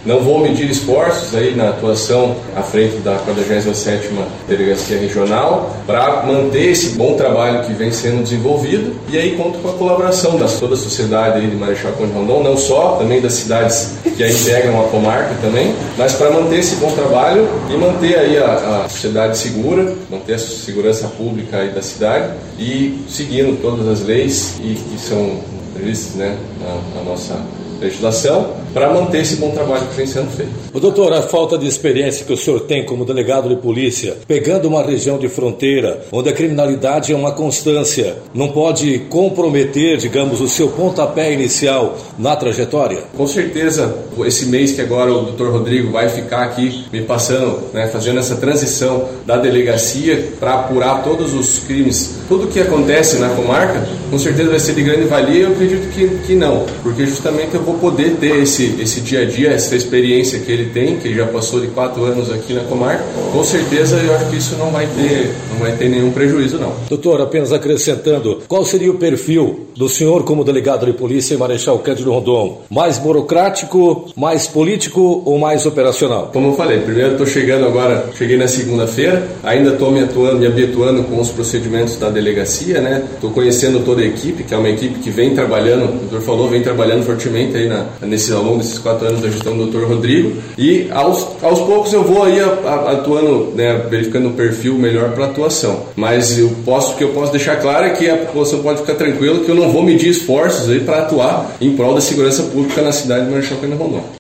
Não vou medir esforços aí na atuação à frente da 47ª Delegacia Regional para manter esse bom trabalho que vem sendo desenvolvido, e aí conto com a colaboração de toda a sociedade aí de Marechal Cândido Rondon, não só, também das cidades que aí integram a comarca também, mas para manter esse bom trabalho e manter aí a sociedade segura, manter a segurança pública aí da cidade e seguindo todas as leis e que são previstas, né, na nossa legislação, para manter esse bom trabalho que vem sendo feito. Doutor, a falta de experiência que o senhor tem como delegado de polícia, pegando uma região de fronteira, onde a criminalidade é uma constância, não pode comprometer, digamos, o seu pontapé inicial na trajetória? Com certeza, esse mês que agora o Dr. Rodrigo vai ficar aqui me passando, né, fazendo essa transição da delegacia para apurar todos os crimes, tudo que acontece na comarca, com certeza vai ser de grande valia. Eu acredito que não, porque justamente eu vou poder ter esse dia a dia, essa experiência que ele tem, que ele já passou de 4 anos aqui na comarca. Com certeza eu acho que isso não vai ter nenhum prejuízo, não. Doutor, apenas acrescentando, qual seria o perfil do senhor como delegado de polícia em Marechal Cândido Rondon? Mais burocrático, mais político ou mais operacional? Como eu falei, primeiro estou chegando agora, cheguei na segunda-feira, ainda estou me habituando com os procedimentos da delegacia, né? Estou conhecendo toda a equipe, que é uma equipe que vem trabalhando, o doutor falou, vem trabalhando fortemente aí ao longo desses 4 anos da gestão do Dr. Rodrigo, e aos poucos eu vou aí atuando, né, verificando o perfil melhor para atuação. Mas o que eu posso deixar claro é que a população pode ficar tranquila que eu não vou medir esforços aí para atuar em prol da segurança pública na cidade de Marechal Cândido Rondon.